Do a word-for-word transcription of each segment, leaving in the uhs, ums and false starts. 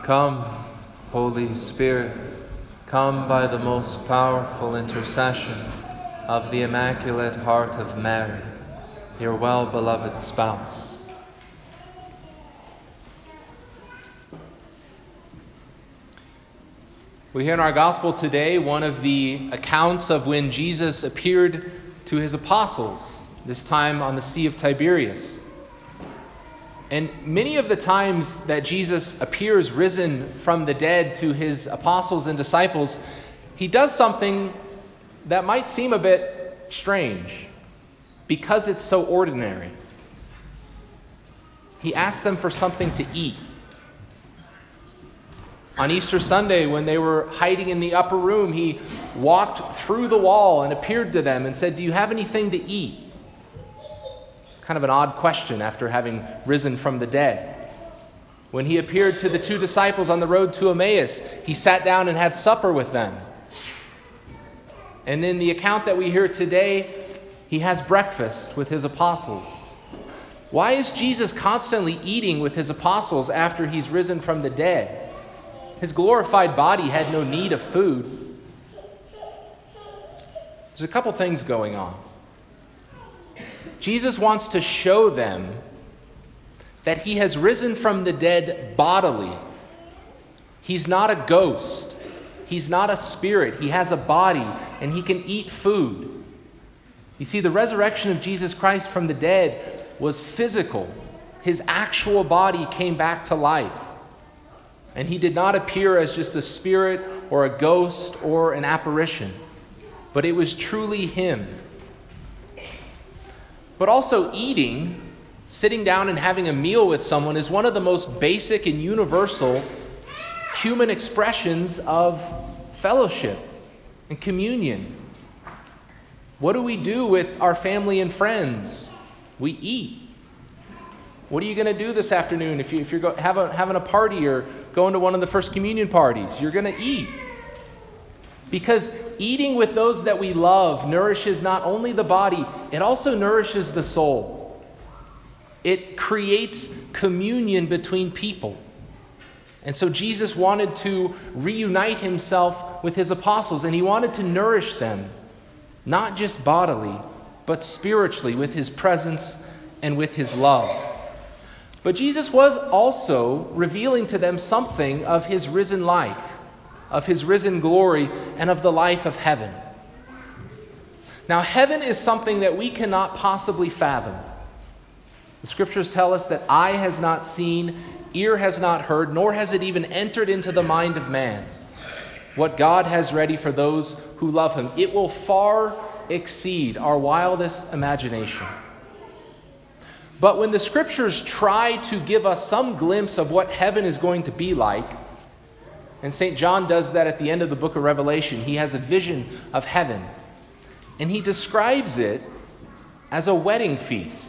Come, Holy Spirit, come by the most powerful intercession of the Immaculate Heart of Mary, your well-beloved spouse. We hear in our gospel today one of the accounts of when Jesus appeared to his apostles, this time on the Sea of Tiberias. And many of the times that Jesus appears risen from the dead to his apostles and disciples, he does something that might seem a bit strange because it's so ordinary. He asks them for something to eat. On Easter Sunday, when they were hiding in the upper room, he walked through the wall and appeared to them and said, "Do you have anything to eat?" Kind of an odd question after having risen from the dead. When he appeared to the two disciples on the road to Emmaus, he sat down and had supper with them. And in the account that we hear today, he has breakfast with his apostles. Why is Jesus constantly eating with his apostles after he's risen from the dead? His glorified body had no need of food. There's a couple things going on. Jesus wants to show them that he has risen from the dead bodily. He's not a ghost. He's not a spirit. He has a body, and he can eat food. You see, the resurrection of Jesus Christ from the dead was physical. His actual body came back to life. And he did not appear as just a spirit or a ghost or an apparition, but it was truly him. But also eating, sitting down and having a meal with someone is one of the most basic and universal human expressions of fellowship and communion. What do we do with our family and friends? We eat. What are you going to do this afternoon if, you, if you're go, have a, having a party or going to one of the First Communion parties? You're going to eat. Because eating with those that we love nourishes not only the body, it also nourishes the soul. It creates communion between people. And so Jesus wanted to reunite himself with his apostles, and he wanted to nourish them, not just bodily, but spiritually with his presence and with his love. But Jesus was also revealing to them something of his risen life, of his risen glory, and of the life of heaven. Now, heaven is something that we cannot possibly fathom. The scriptures tell us that eye has not seen, ear has not heard, nor has it even entered into the mind of man what God has ready for those who love him. It will far exceed our wildest imagination. But when the scriptures try to give us some glimpse of what heaven is going to be like, and Saint John does that at the end of the book of Revelation, he has a vision of heaven, and he describes it as a wedding feast.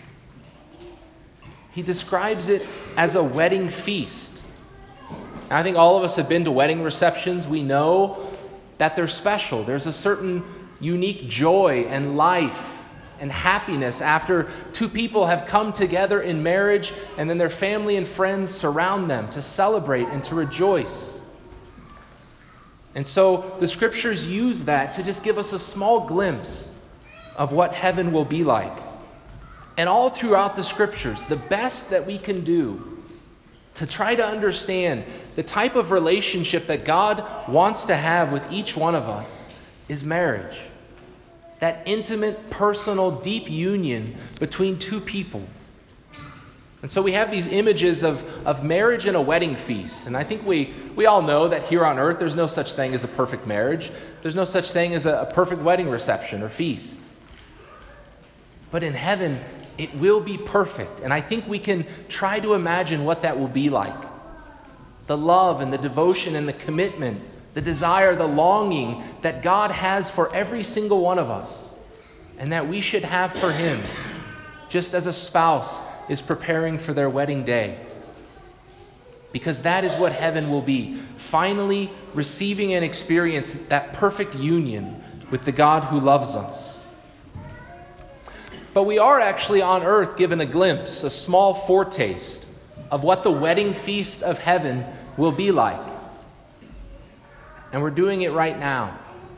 He describes it as a wedding feast. Now, I think all of us have been to wedding receptions. We know that they're special. There's a certain unique joy and life and happiness after two people have come together in marriage and then their family and friends surround them to celebrate and to rejoice. And so the scriptures use that to just give us a small glimpse of what heaven will be like. And all throughout the scriptures, the best that we can do to try to understand the type of relationship that God wants to have with each one of us is marriage. That intimate, personal, deep union between two people. And so we have these images of, of marriage and a wedding feast. And I think we, we all know that here on earth, there's no such thing as a perfect marriage. There's no such thing as a, a perfect wedding reception or feast. But in heaven, it will be perfect. And I think we can try to imagine what that will be like. The love and the devotion and the commitment, the desire, the longing that God has for every single one of us, and that we should have for him, just as a spouse is preparing for their wedding day. Because that is what heaven will be, finally receiving and experience that perfect union with the God who loves us. But we are actually on earth given a glimpse, a small foretaste of what the wedding feast of heaven will be like. And we're doing it right now.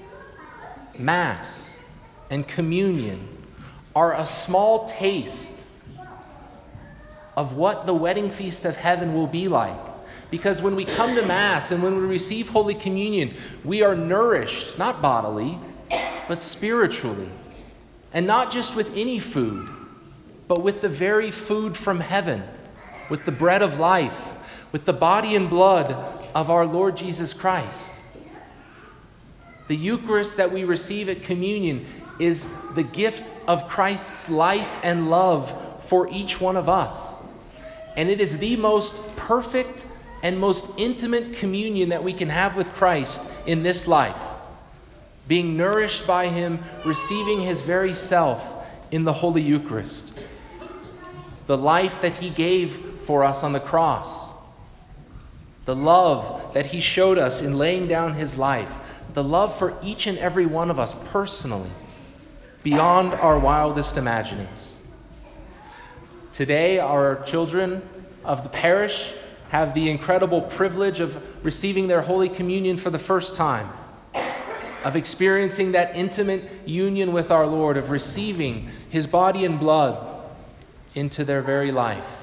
Mass and communion are a small taste of what the wedding feast of heaven will be like. Because when we come to Mass and when we receive Holy Communion, we are nourished, not bodily, but spiritually. And not just with any food, but with the very food from heaven, with the bread of life, with the body and blood of our Lord Jesus Christ. The Eucharist that we receive at communion is the gift of Christ's life and love for each one of us. And it is the most perfect and most intimate communion that we can have with Christ in this life, being nourished by him, receiving his very self in the Holy Eucharist. The life that he gave for us on the cross, the love that he showed us in laying down his life, the love for each and every one of us personally, beyond our wildest imaginings. Today, our children of the parish have the incredible privilege of receiving their Holy Communion for the first time, of experiencing that intimate union with our Lord, of receiving his body and blood into their very life.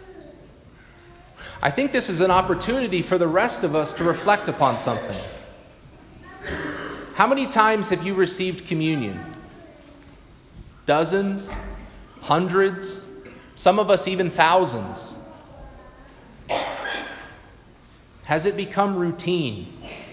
I think this is an opportunity for the rest of us to reflect upon something. How many times have you received communion? Dozens? Hundreds? Some of us even thousands. Has it become routine?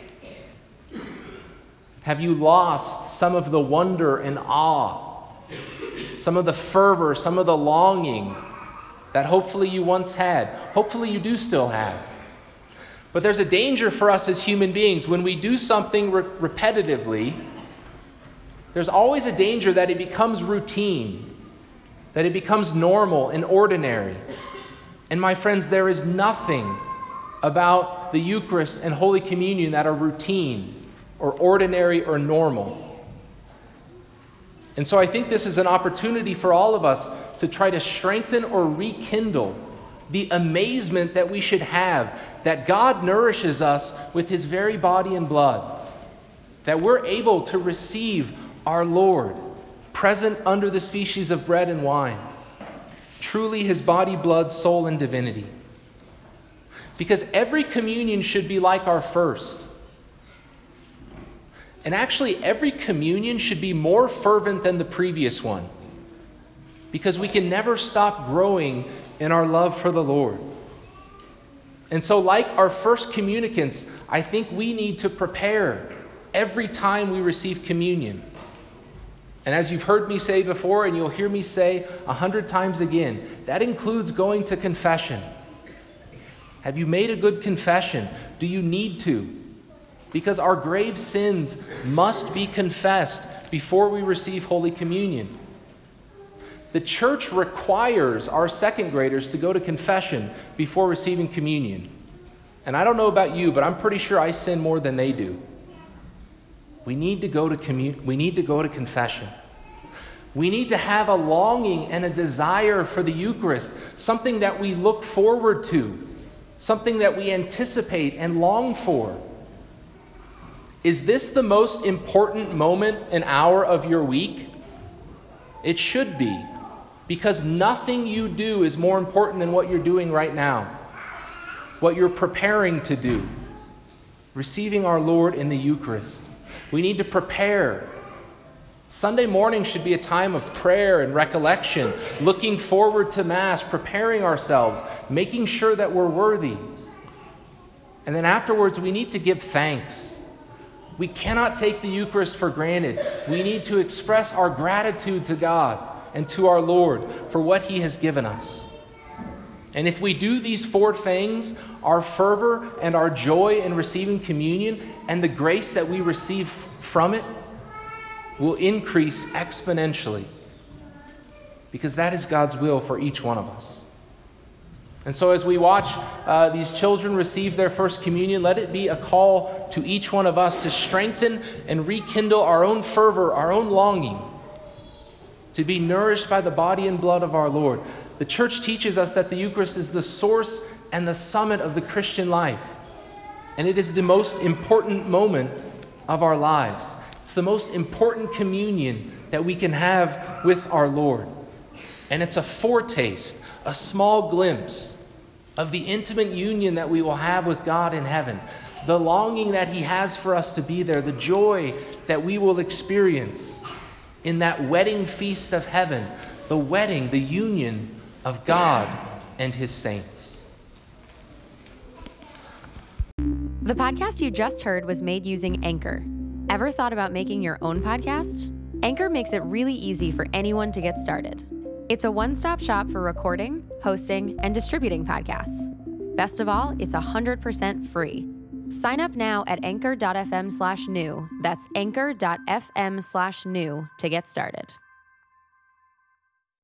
Have you lost some of the wonder and awe, some of the fervor, some of the longing that hopefully you once had, hopefully you do still have? But there's a danger for us as human beings. When we do something re- repetitively, there's always a danger that it becomes routine, that it becomes normal and ordinary. And my friends, there is nothing about the Eucharist and Holy Communion that are routine or ordinary or normal. And so I think this is an opportunity for all of us to try to strengthen or rekindle the amazement that we should have that God nourishes us with his very body and blood, that we're able to receive our Lord present under the species of bread and wine, truly his body, blood, soul, and divinity. Because every communion should be like our first. And actually, every communion should be more fervent than the previous one, because we can never stop growing in our love for the Lord. And so, like our first communicants, I think we need to prepare every time we receive communion. And as you've heard me say before, and you'll hear me say a hundred times again, that includes going to confession. Have you made a good confession? Do you need to? Because our grave sins must be confessed before we receive Holy Communion. The church requires our second graders to go to confession before receiving communion. And I don't know about you, but I'm pretty sure I sin more than they do. We need to go to commun- we need to go to confession. We need to have a longing and a desire for the Eucharist, something that we look forward to, something that we anticipate and long for. Is this the most important moment and hour of your week? It should be, because nothing you do is more important than what you're doing right now, what you're preparing to do, receiving our Lord in the Eucharist. We need to prepare. Sunday morning should be a time of prayer and recollection, looking forward to Mass, preparing ourselves, making sure that we're worthy. And then afterwards, we need to give thanks. We cannot take the Eucharist for granted. We need to express our gratitude to God and to our Lord for what he has given us. And if we do these four things, our fervor and our joy in receiving communion and the grace that we receive from it will increase exponentially, because that is God's will for each one of us. And so as we watch uh, these children receive their first communion, let it be a call to each one of us to strengthen and rekindle our own fervor, our own longing, to be nourished by the body and blood of our Lord, the church teaches us that the Eucharist is the source and the summit of the Christian life. And it is the most important moment of our lives. It's the most important communion that we can have with our Lord. And it's a foretaste, a small glimpse of the intimate union that we will have with God in heaven, the longing that He has for us to be there, the joy that we will experience in that wedding feast of heaven, the wedding, the union of God and His saints. The podcast you just heard was made using Anchor. Ever thought about making your own podcast? Anchor makes it really easy for anyone to get started. It's a one-stop shop for recording, hosting, and distributing podcasts. Best of all, it's one hundred percent free. Sign up now at anchor.fm slash new. That's anchor.fm slash new to get started.